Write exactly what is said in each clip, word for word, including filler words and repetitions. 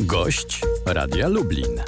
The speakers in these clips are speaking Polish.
Gość Radia Lublin.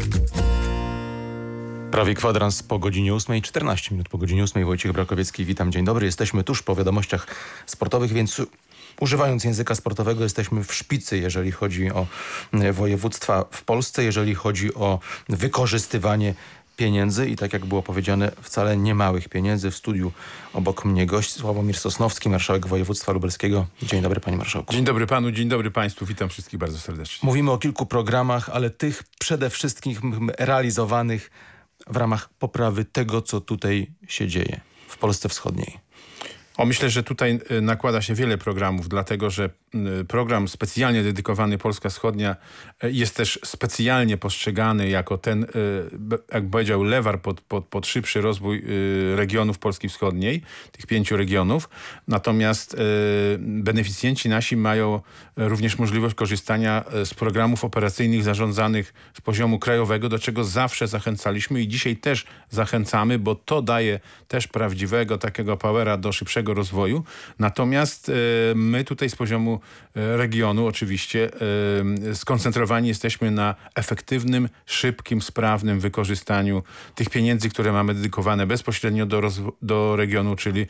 Prawie kwadrans po godzinie ósmej, czternaście minut po godzinie ósmej. Wojciech Brakowiecki, witam, dzień dobry. Jesteśmy tuż po wiadomościach sportowych, więc używając języka sportowego jesteśmy w szpicy, jeżeli chodzi o województwa w Polsce, jeżeli chodzi o wykorzystywanie pieniędzy i tak jak było powiedziane, wcale nie małych pieniędzy. W studiu obok mnie gość Sławomir Sosnowski, marszałek województwa lubelskiego. Dzień dobry, panie marszałku. Dzień dobry panu, dzień dobry państwu. Witam wszystkich bardzo serdecznie. Mówimy o kilku programach, ale tych przede wszystkim realizowanych w ramach poprawy tego, co tutaj się dzieje w Polsce Wschodniej. O, myślę, że tutaj nakłada się wiele programów, dlatego że program specjalnie dedykowany Polska Wschodnia jest też specjalnie postrzegany jako ten, jak powiedział, lewar pod, pod, pod szybszy rozwój regionów Polski Wschodniej, tych pięciu regionów. Natomiast beneficjenci nasi mają również możliwość korzystania z programów operacyjnych zarządzanych z poziomu krajowego, do czego zawsze zachęcaliśmy i dzisiaj też zachęcamy, bo to daje też prawdziwego takiego powera do szybszego rozwoju. Natomiast my tutaj z poziomu regionu oczywiście skoncentrowani jesteśmy na efektywnym, szybkim, sprawnym wykorzystaniu tych pieniędzy, które mamy dedykowane bezpośrednio do, do regionu, czyli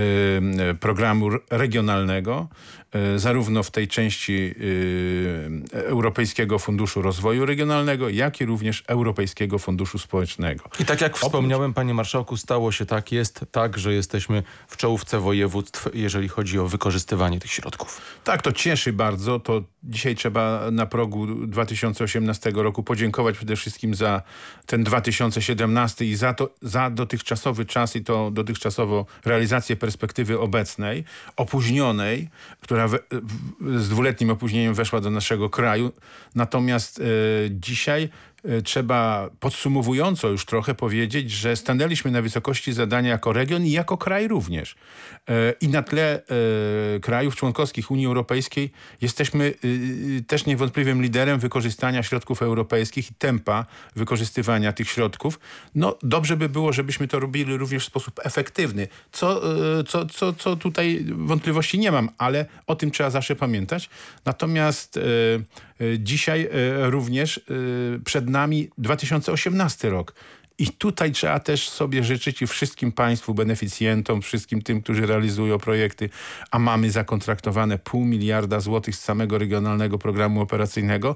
programu regionalnego, zarówno w tej części Europejskiego Funduszu Rozwoju Regionalnego, jak i również Europejskiego Funduszu Społecznego. I tak jak wspomniałem, panie marszałku, stało się tak, jest tak, że jesteśmy w czołówce województw, jeżeli chodzi o wykorzystywanie tych środków. Tak, to cieszy bardzo. To dzisiaj trzeba na progu dwa tysiące osiemnastego roku podziękować przede wszystkim za ten dwa tysiące siedemnasty i za, to, za dotychczasowy czas i to dotychczasową realizację perspektywy obecnej, opóźnionej, która we, z dwuletnim opóźnieniem weszła do naszego kraju. Natomiast e, dzisiaj trzeba podsumowująco już trochę powiedzieć, że stanęliśmy na wysokości zadania jako region i jako kraj również. I na tle krajów członkowskich Unii Europejskiej jesteśmy też niewątpliwym liderem wykorzystania środków europejskich i tempa wykorzystywania tych środków. No dobrze by było, żebyśmy to robili również w sposób efektywny, co, co, co, co tutaj wątpliwości nie mam, ale o tym trzeba zawsze pamiętać. Natomiast dzisiaj również przed nami dwa tysiące osiemnasty rok. I tutaj trzeba też sobie życzyć i wszystkim państwu, beneficjentom, wszystkim tym, którzy realizują projekty, a mamy zakontraktowane pół miliarda złotych z samego regionalnego programu operacyjnego,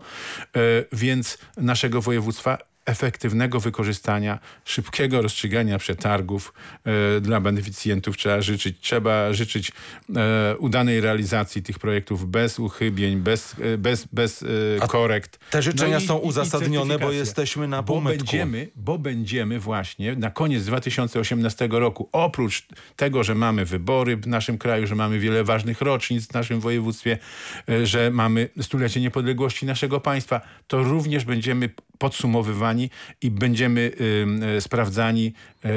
więc naszego województwa, efektywnego wykorzystania, szybkiego rozstrzygania przetargów e, dla beneficjentów trzeba życzyć. Trzeba życzyć e, udanej realizacji tych projektów bez uchybień, bez, e, bez, bez e, korekt. Te życzenia no i, są uzasadnione, bo jesteśmy na bo półmetku. będziemy, bo będziemy właśnie na koniec dwa tysiące osiemnastego roku, oprócz tego, że mamy wybory w naszym kraju, że mamy wiele ważnych rocznic w naszym województwie, e, że mamy stulecie niepodległości naszego państwa, to również będziemy podsumowywani i będziemy y, sprawdzani, y,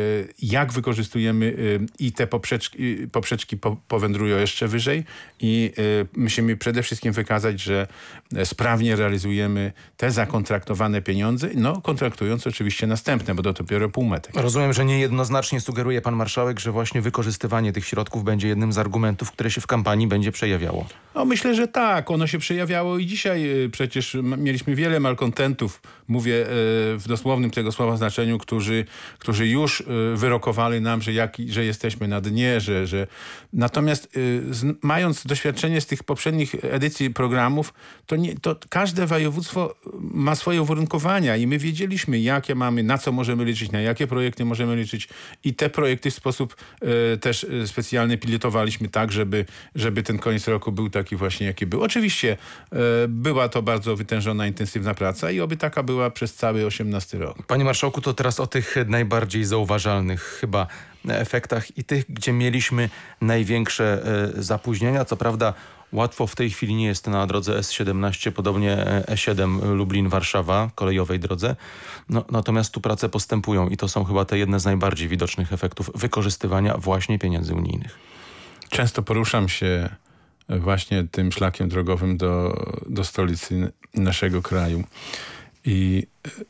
jak wykorzystujemy y, i te poprzeczki, poprzeczki po, powędrują jeszcze wyżej i y, musimy przede wszystkim wykazać, że sprawnie realizujemy te zakontraktowane pieniądze, no kontraktując oczywiście następne, bo to dopiero półmetek. Rozumiem, że niejednoznacznie sugeruje pan marszałek, że właśnie wykorzystywanie tych środków będzie jednym z argumentów, które się w kampanii będzie przejawiało. No myślę, że tak. Ono się przejawiało i dzisiaj y, przecież mieliśmy wiele malkontentów, mówię w dosłownym tego słowa znaczeniu, którzy, którzy już wyrokowali nam, że, jak, że jesteśmy na dnie, że, że... Natomiast z, mając doświadczenie z tych poprzednich edycji programów, to, nie, to każde województwo ma swoje uwarunkowania i my wiedzieliśmy, jakie mamy, na co możemy liczyć, na jakie projekty możemy liczyć i te projekty w sposób e, też specjalny pilotowaliśmy tak, żeby, żeby ten koniec roku był taki właśnie, jaki był. Oczywiście e, była to bardzo wytężona, intensywna praca i oby taka była przez cały osiemnasty rok. Panie marszałku, to teraz o tych najbardziej zauważalnych chyba efektach i tych, gdzie mieliśmy największe e, zapóźnienia. Co prawda łatwo w tej chwili nie jest na drodze S siedemnaście, podobnie E siedem Lublin-Warszawa, kolejowej drodze. No, natomiast tu prace postępują i to są chyba te jedne z najbardziej widocznych efektów wykorzystywania właśnie pieniędzy unijnych. Często poruszam się właśnie tym szlakiem drogowym do, do stolicy naszego kraju. I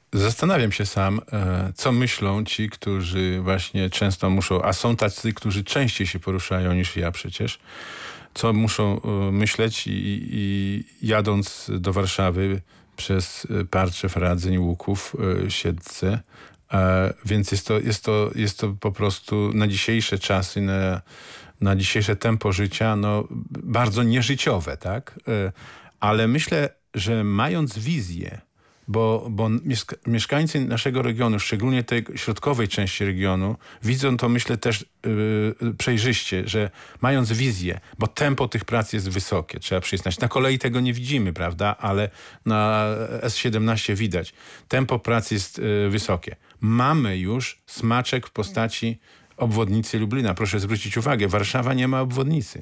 Zastanawiam się sam, co myślą ci, którzy właśnie często muszą, a są tacy, którzy częściej się poruszają niż ja przecież, co muszą myśleć i, i jadąc do Warszawy przez Parczew, Radzyń, Łuków, Siedlce. Więc jest to, jest to, jest to po prostu na dzisiejsze czasy, na, na dzisiejsze tempo życia, no, bardzo nieżyciowe, tak? Ale myślę, że mając wizję, bo, bo mieszkańcy naszego regionu, szczególnie tej środkowej części regionu, widzą to, myślę, też yy, przejrzyście, że mając wizję, bo tempo tych prac jest wysokie, trzeba przyznać. Na kolei tego nie widzimy, prawda, ale na S siedemnaście widać. Tempo prac jest yy, wysokie. Mamy już smaczek w postaci obwodnicy Lublina. Proszę zwrócić uwagę, Warszawa nie ma obwodnicy,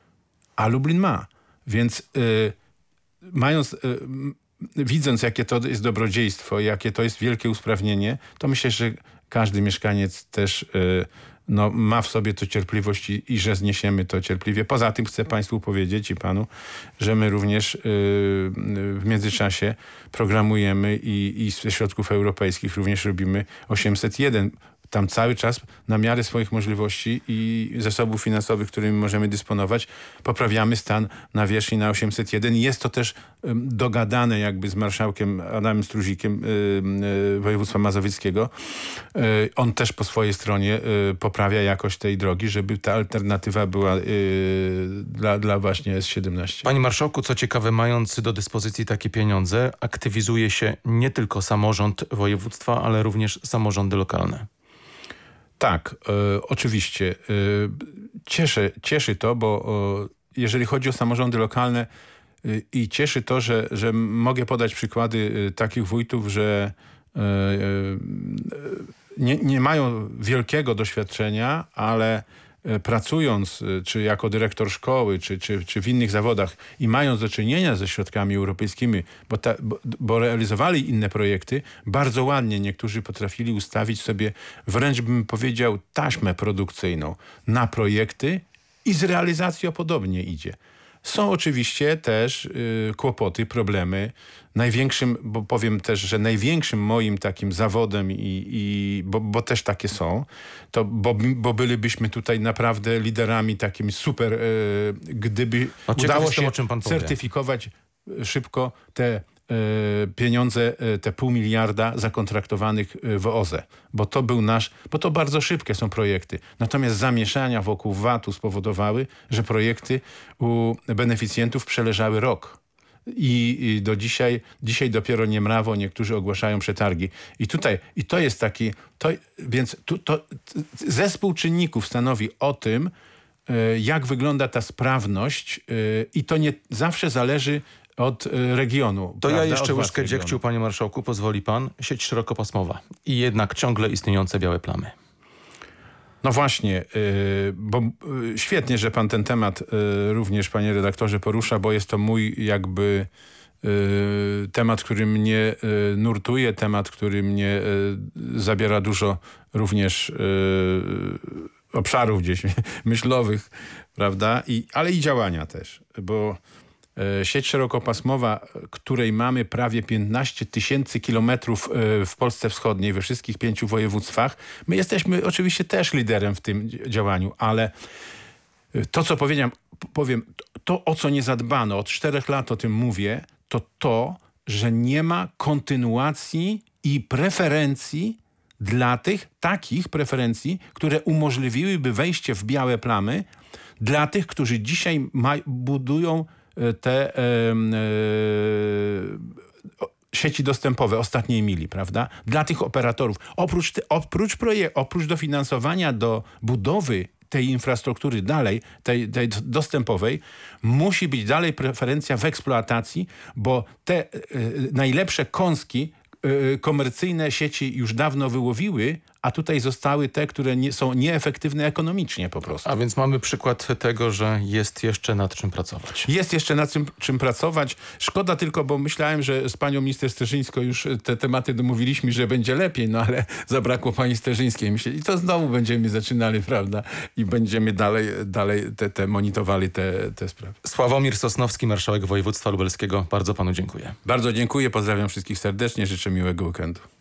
a Lublin ma. Więc yy, mając... Yy, Widząc, jakie to jest dobrodziejstwo, jakie to jest wielkie usprawnienie, to myślę, że każdy mieszkaniec też yy, no, ma w sobie to cierpliwość i, i że zniesiemy to cierpliwie. Poza tym chcę Państwu powiedzieć i Panu, że my również yy, w międzyczasie programujemy i, i ze środków europejskich również robimy osiemset jeden. Tam cały czas na miarę swoich możliwości i zasobów finansowych, którymi możemy dysponować, poprawiamy stan nawierzchni na osiemset jeden. Jest to też um, dogadane jakby z marszałkiem Adamem Struzikiem y, y, województwa mazowieckiego. Y, on też po swojej stronie y, poprawia jakość tej drogi, żeby ta alternatywa była y, dla, dla właśnie S siedemnaście. Panie marszałku, co ciekawe, mając do dyspozycji takie pieniądze, aktywizuje się nie tylko samorząd województwa, ale również samorządy lokalne. Tak, e, oczywiście. E, cieszy, cieszy to, bo e, jeżeli chodzi o samorządy lokalne e, i cieszy to, że, że mogę podać przykłady e, takich wójtów, że e, e, nie, nie mają wielkiego doświadczenia, ale e, pracując e, czy jako dyrektor szkoły, czy, czy, czy w innych zawodach i mając do czynienia ze środkami europejskimi, bo, ta, bo, bo realizowali inne projekty, bardzo ładnie niektórzy potrafili ustawić sobie, wręcz bym powiedział, taśmę produkcyjną na projekty i z realizacją podobnie idzie. Są oczywiście też y, kłopoty, problemy. Największym, bo powiem też, że największym moim takim zawodem, i, i bo, bo też takie są, to bo, bo bylibyśmy tutaj naprawdę liderami takimi super, y, gdyby no, udało jestem, się o czym pan certyfikować powie. szybko te pieniądze, te pół miliarda zakontraktowanych w O Z E. Bo to był nasz, bo to bardzo szybkie są projekty. Natomiast zamieszania wokół V A T-u spowodowały, że projekty u beneficjentów przeleżały rok. I, i do dzisiaj, dzisiaj dopiero niemrawo niektórzy ogłaszają przetargi. I tutaj, i to jest taki, to, więc tu, to, zespół czynników stanowi o tym, jak wygląda ta sprawność i to nie zawsze zależy od regionu. To prawda? ja jeszcze od łyżkę dziegciu, panie marszałku, pozwoli pan. Sieć szerokopasmowa i jednak ciągle istniejące białe plamy. No właśnie, bo świetnie, że pan ten temat również, panie redaktorze, porusza, bo jest to mój jakby temat, który mnie nurtuje, temat, który mnie zabiera dużo również obszarów gdzieś myślowych, prawda? I, ale i działania też, bo sieć szerokopasmowa, której mamy prawie piętnaście tysięcy kilometrów w Polsce Wschodniej, we wszystkich pięciu województwach. My jesteśmy oczywiście też liderem w tym działaniu, ale to, co powiedziałem, powiem, to, o co nie zadbano, od czterech lat o tym mówię, to to, że nie ma kontynuacji i preferencji dla tych, takich preferencji, które umożliwiłyby wejście w białe plamy dla tych, którzy dzisiaj ma, budują te e, e, sieci dostępowe ostatniej mili, prawda? Dla tych operatorów. Oprócz, te, oprócz, proje, oprócz dofinansowania do budowy tej infrastruktury dalej, tej, tej dostępowej, musi być dalej preferencja w eksploatacji, bo te e, najlepsze kąski e, komercyjne sieci już dawno wyłowiły, a tutaj zostały te, które nie, są nieefektywne ekonomicznie po prostu. A więc mamy przykład tego, że jest jeszcze nad czym pracować. Jest jeszcze nad czym, czym pracować. Szkoda tylko, bo myślałem, że z panią minister Sterzyńską już te tematy domówiliśmy, że będzie lepiej, no ale zabrakło pani Sterzyńskiej. Myślę, i to znowu będziemy zaczynali, prawda? I będziemy dalej, dalej te, te monitorowali te, te sprawy. Sławomir Sosnowski, marszałek województwa lubelskiego. Bardzo panu dziękuję. Bardzo dziękuję, pozdrawiam wszystkich serdecznie, życzę miłego weekendu.